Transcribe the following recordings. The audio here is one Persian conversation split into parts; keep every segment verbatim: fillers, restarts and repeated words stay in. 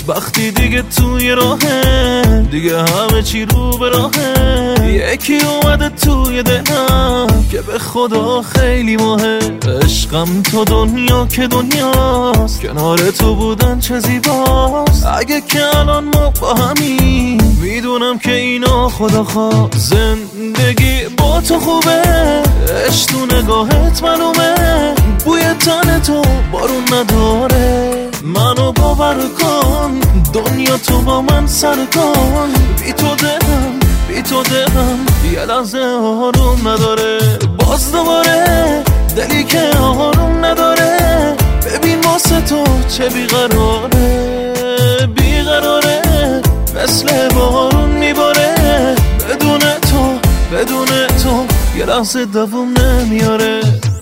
خوشبختی دیگه توی راهه، دیگه همه چی رو به راهه. یکی اومده توی دلم که به خدا خیلی ماهه. عشقم تو دنیا که دنیاست، کنار تو بودن چه زیباست. اگه که الان ما با همین، میدونم که اینا خدا خواست. زندگی با تو خوبه، عشق تو نگاهت معلومه. بوی تن تو بارون نداره، منو باور کن. دنیا تو با من سر کن. بی تو دلم بی تو دلم یه لحظه آروم نداره. باز دوباره دلی که آروم نداره. ببین واسه تو چه بیقراره، بیقراره مثل بارون میباره. بدون تو بدون تو یه لحظه دووم نمیاره.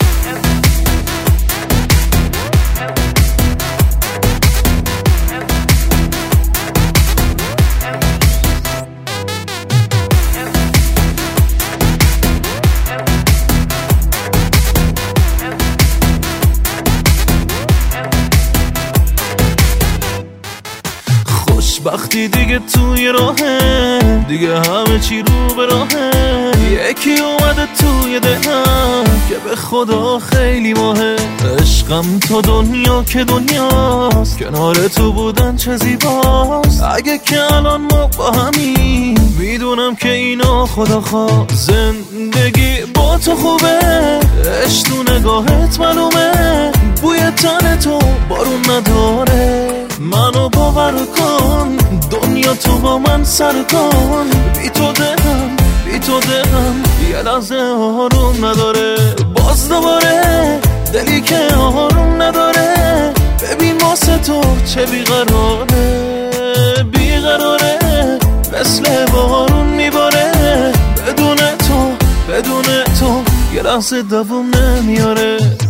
خوشبختی دیگه توی راهه، دیگه همه چی رو به راهه. یکی اومده توی دلم که به خدا خیلی ماهه. عشقم تو دنیا که دنیاست، کنار تو بودن چه زیباست. اگه که الان ما با همین، میدونم که اینا خدا خواست. زندگی با تو خوبه، عشق تو نگاهت معلومه. بوی تن تو بارون نداره، منو باور کن. دنیا تو با من سر کن. بی تو دلم بی تو دلم یه لحظه آروم نداره. باز دوباره دلی که آروم نداره. ببین واسه تو چه بیقراره، بیقراره مثل بارون میباره. بدون تو بدون تو یه لحظه دووم نمیاره.